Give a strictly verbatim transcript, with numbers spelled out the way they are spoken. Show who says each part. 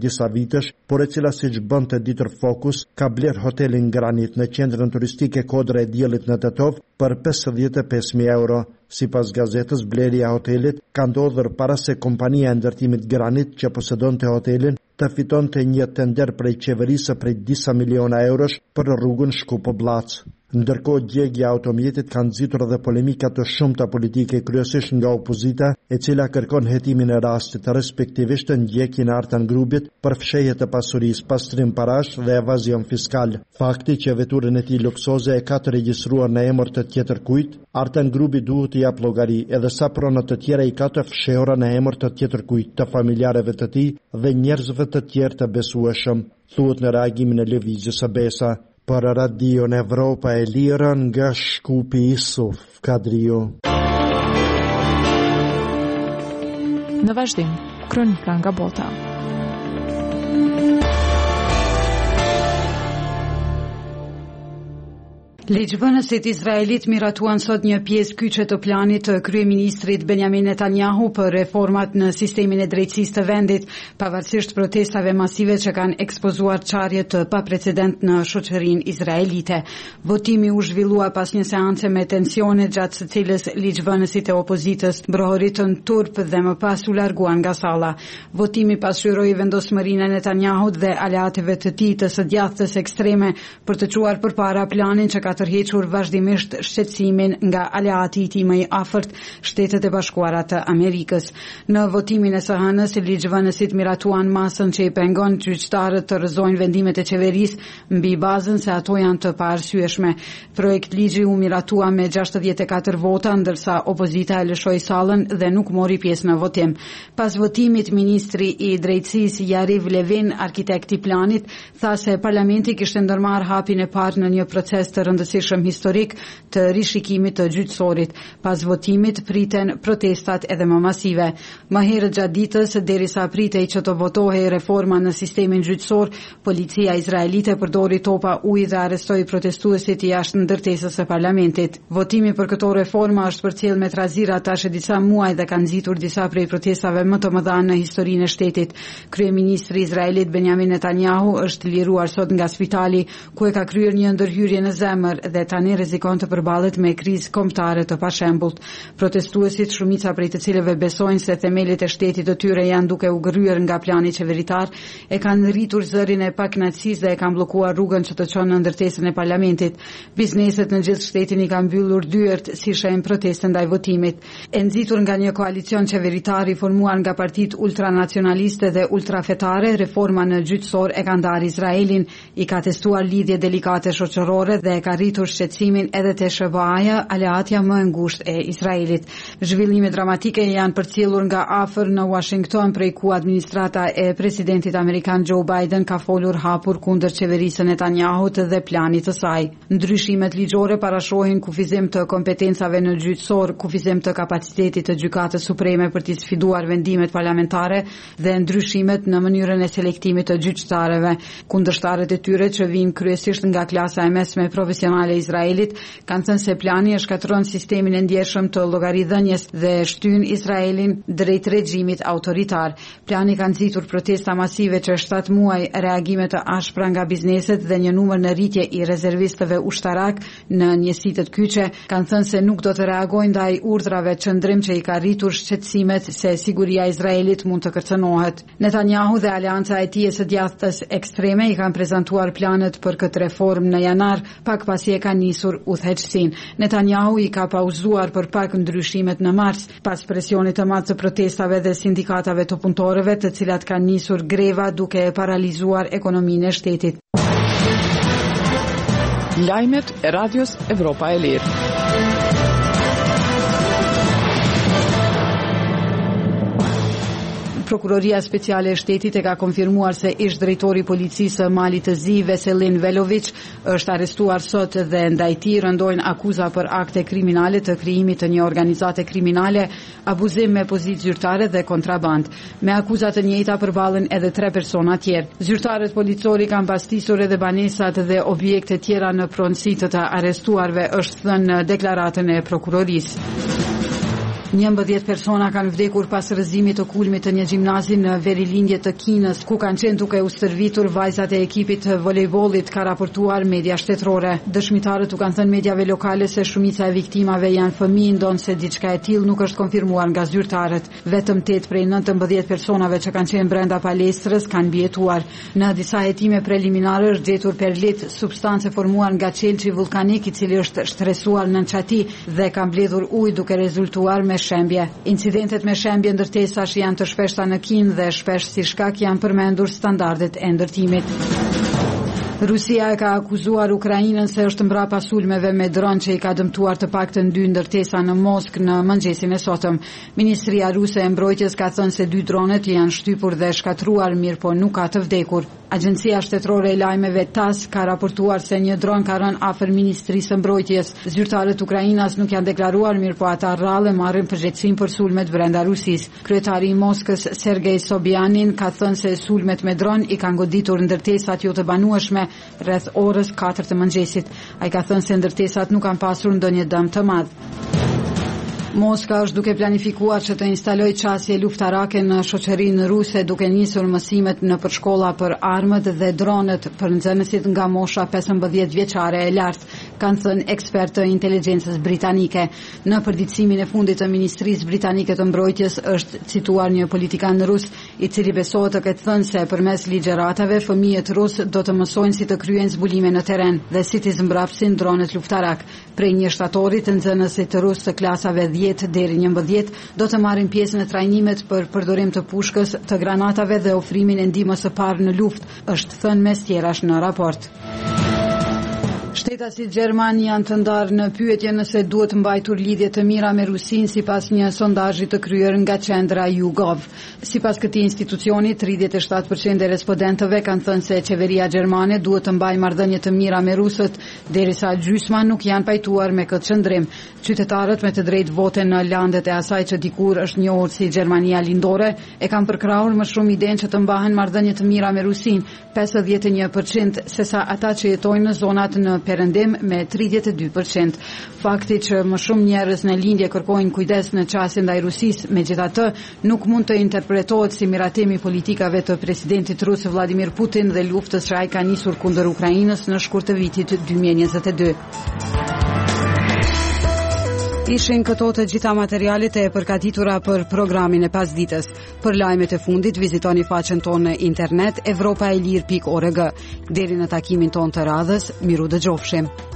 Speaker 1: disa vitesh, por e cila siç bënte ditër Fokus, ka bler hotelin Granit në qendrën turistike Kodra e Diellit në Tetov për pesëdhjetë e pesë mijë euro. Sipas gazetës, blerja e hotelit ka ndodhur para se kompania e ndërtimit Granit që posedonte hotelin të fitonte një tender prej qeverisë prej disa miliona eurosh për rrugën Shkup-Blac. Ndërkohë, djegja e automjetit ka nxitur edhe polemika të shumta politike, kryesisht nga opozita, e cila kërkon hetimin e rastit, respektivisht ndjekjen e Artan Grupit për fshehje të pasurisë, pastrim parash dhe evazion fiskal. Fakti që veturën e tij luksoze e ka të regjistruar në emër të tjetër kujt, Artan Grupi duhet t'i jap llogari, edhe sa prona të tjera i ka të fshehura në emër të tjetër kujt, të familjarëve të tij dhe njerëzve të tjerë të besueshëm, thuhet në reagimin e lëvizjes së Besa. Për Radio në Evropa e Lira nga Shkupi Isuf Kadrio.
Speaker 2: Në vazhdim, kronika nga bota.
Speaker 3: Ligjvënësit izraelit miratuan sot një pjesë kyçe të planit të kryeministrit Benjamin Netanyahu për reformat në sistemin e drejtësisë të vendit, pavarësisht protestave masive që kanë ekspozuar çarje të paprecedent në shoqërinë izraelite. Votimi u zhvillua pas një seance me tensione gjatë së cilës ligjvënësit e opozitës brohoritën turp dhe më pas u larguan nga salla. Votimi pasqyroi vendosmërinë e Netanyahut dhe aleatëve të tij të së djathtës ekstreme për të çuar përpara planin që ka tërhequr vazhdimisht shqetësimin nga aleati i tij më i afërt, Shtetet e Bashkuara të Amerikës. Në votimin e së hënës, ligjvënësit miratuan masën që i pengon gjyqtarët të rrëzojnë vendimet e qeverisë mbi bazën se ato janë të paarsyeshme. Projekt ligji u miratua me gjashtëdhjetë e katër vota, ndërsa opozita e lëshoi sallën dhe nuk mori pjesë në votim. Pas votimit, ministri i drejtësisë Yariv Levin, arkitekti i planit, tha se parlamenti kishte ndërmarrë hapin e parë në një proces të rëndësishëm historik të rishikimit të gjyqësorit. Pas votimit priten protestat edhe më masive. Më herët gjatë ditës, derisa pritej që të votohej reforma në sistemin gjyqësor, policia izraelite përdori topa ujë dhe arrestoi protestuesit jashtë ndërtesës së parlamentit. Votimi për këto reforma është përcjell me trazira tash disa muaj dhe ka nxitur disa prej protestave më të mëdha në historinë e shtetit. Kryeministri i Izraelit Benjamin Netanyahu është liruar sot nga spitali ku e ka kryer një ndërhyrje në zemër dhe tani rrezikon të përballet me krizë kombëtare të pashembullt. Protestuesit, shumica prej të cilëve besojnë se themelit e shtetit të tyre janë duke u gryer nga plani qeveritar, e kanë rritur zërin e pakënaqësisë dhe e kanë bllokuar rrugën që të çon në ndërtesën e parlamentit. Bizneset në gjithë shtetin i kanë mbyllur dyert si shenjë proteste ndaj votimit. E nxitur nga një koalicion qeveritar i formuar nga partitë ultranacionaliste dhe ultrafetare, reforma në gjyqësor e ka ndarë Izraelin, i ka testuar lidhje delikate shoqërore dhe e ka rritur shqetësimin edhe te S B A-ja, aleatja më e ngushtë e Izraelit. Zhvillime dramatike janë përcjellur nga afër në Washington, prej ku administrata e presidentit amerikan Joe Biden ka folur hapur kundër qeverisë së Netanyahut dhe planit të saj. Ndryshimet ligjore parashohin kufizim të kompetencave në gjyqësor, kufizim të kapacitetit të gjykatës supreme për të sfiduar vendimet parlamentare dhe ndryshimet në mënyrën e selektimit të gjyqtarëve. Kundërshtarët e tyre që vijnë kryesisht nga klasa e mesme profesionale e Izraelit kanë thënë se plani e shkatërron sistemin e ndjeshëm të llogaridhënies dhe shtyn Izraelin drejt regjimit autoritar. Plani ka nxitur protesta masive që shtatë muaj, reagime të ashpra nga bizneset dhe një numër në rritje i rezervistëve ushtarak në njësitë të kyçe kanë thënë se nuk do të reagojnë ndaj urdhrave çndrim që i ka rritur shqetësimet se siguria e Izraelit mund të kërcënohet. Netanyahu dhe aleanca e tij së djathtës ekstreme i kanë prezantuar planet për këtë reformë në janar, pak pasi e ka nisur udhëheqësinë. Netanyahu i ka pauzuar për pak ndryshimet në mars, pas presionit të madh të protestave dhe sindikatave të punëtorëve, të cilat kanë nisur greva duke e paralizuar ekonominë e shtetit.
Speaker 2: Lajmet e Radios Evropa e Lirë.
Speaker 3: Prokuroria Speciale e Shtetit e ka konfirmuar se ish drejtori i policisë së Malit të Zi, Veselin Velović, është arrestuar sot dhe ndaj tij rëndojnë akuza për akte kriminale të krijimit të një organizate kriminale, abuzim me pozitë zyrtare dhe kontraband. Me akuza të njëjta përballen edhe tre persona tjerë. Zyrtarët policori kanë pastisur edhe banesat dhe objekte tjera në pronësi të të arrestuarve, është thënë në deklaratën e prokurorisë. njëmbëdhjetë persona kanë vdekur pas rrëzimit të kulmit të një gjimnazi në Verilindje të Kinës, ku kanë qenë duke u stërvitur vajzat e ekipit të volejbollit, ka raportuar media shtetërore. Dëshmitarët u kanë thënë mediave lokale se shumica e viktimave janë fëmijë, ndonse diçka e tillë nuk është konfirmuar nga zyrtarët. Vetëm tetë prej nëntëmbëdhjetë personave që kanë qenë brenda palestrës kanë mbijetuar. Në disa hetime preliminare është gjetur perlit, substance formuar nga qelçi vulkanik i cili është shtresuar në Nçati dhe ka mbledhur ujë duke rezultuar me shembje. Incidentet me shembje ndërtesash janë të shpeshta në Kinë dhe shpesh si shkak janë përmendur standardet e ndërtimit. Rusia e ka akuzuar Ukrainën se është mbrapa sulmeve me dron që i ka dëmtuar të paktën dy ndërtesa në Moskë në mëngjesin e sotëm. Ministria ruse e mbrojtjes ka thënë se dy dronet janë shtypur dhe shkatruar, mirë po nuk ka të vdekur. Agjencia shtetërore e lajmeve TASS ka raportuar se një dron ka rënë afër Ministrisë së Mbrojtjes. Zyrtarët Ukrainas nuk janë deklaruar, mirë po ata rrallë marrin përgjegjësinë për sulmet brenda Rusisë. Kryetari i Moskës, Sergej Sobyanin, ka thënë se sulmet me dron i kanë goditur ndërtesat jo të banueshme rreth orës katër të mëngjesit. Ai ka thënë se ndërtesat nuk kanë pasur ndonjë dëm të madh. Moska është duke planifikuar që të instaloj qasje luftarake në shoqërinë ruse, duke nisur mësimet në përshkolla për armët dhe dronet për nxënësit nga mosha pesëmbëdhjetë vjeçare e lartë, kanë thënë ekspertë të inteligjencës britanike. Në përditësimin e fundit të Ministrisë Britanike të Mbrojtjes është cituar një politikan rus i cili besohet të ketë thënë se përmes ligjëratave fëmijët rus do të mësojnë si të kryejnë zbulime në terren dhe si të zmbrapsin dronet luftarak. Prej një shtatori të nxënësit rus të klasave dhjetë deri njëmbëdhjetë do të marrin pjesë në trajnimet për përdorim të pushkës, të granatave dhe ofrimin e ndihmës së parë në luftë, është thënë mes tjerash në raport. Shtetasit gjerman janë të ndarë në pyetje nëse duhet mbajtur lidhje të mira me Rusinë sipas një sondazhi të kryer nga qendra YouGov. Sipas këtij institucioni, tridhjetë e shtatë përqind e respondentëve kanë thënë se qeveria gjermane duhet të mbajë marrëdhënie të mira me rusët, derisa gjysma nuk janë pajtuar me këtë qëndrim. Qytetarët me të drejtë vote në landet e asaj që dikur është njohur si Gjermania lindore e kanë përkrahur më shumë idenë që të mbahen marrëdhënie të mira me Rusinë, pesëdhjetë e një përqind, sesa ata që jetojnë në zonat në perëndim me tridhjetë e dy përqind. Fakti që më shumë njerëz në lindje kërkojnë kujdes në çastin ndaj Rusisë, megjithatë, nuk mund të interpretohet si miratimi politikave të presidentit rus Vladimir Putin dhe luftës që ai ka nisur kundër Ukrainës në shkurt të vitit dy mijë e njëzet e dy. Ishin këto të gjitha materialet e përgatitura për programin e pasdites. Për lajmet e fundit vizitoni faqen tonë në internet evropaelir pikë org. Deri në takimin tonë të radhës, miru dëgjofshim.